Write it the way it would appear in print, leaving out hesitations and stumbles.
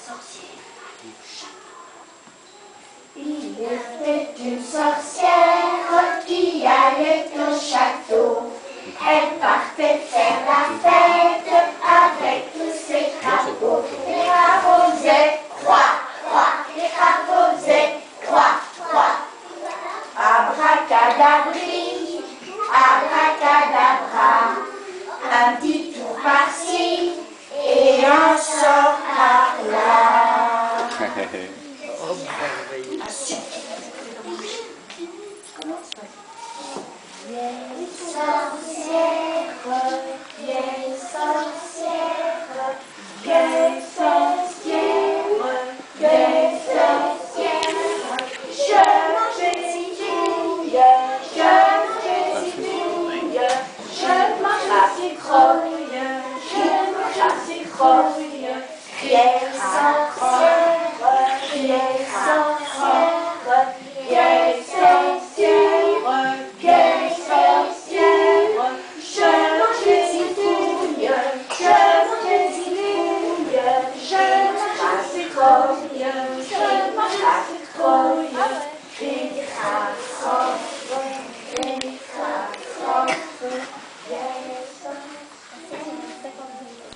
Il était une sorcière qui allait au château. Elle partait faire la fête avec tous ses crapauds. Les crapauds faisaient croix, croix, les crapauds faisaient croix, croix. Abracadabri, abracadabra, un petit tour par-ci et un sort par-là. Vieille sorcière, vieille sorcière, vieille sorcière, vieille sorcière, je pétitouille, je pétitouille, je mange à ses croilles, je mange à ses croilles, vieille sorcière, vieille sorcière, vieille sorcière, vieille sorcière, je mange des citrouilles, je mange des citrouilles, je mange à ses croilles, je mange à ses croilles, des crasses.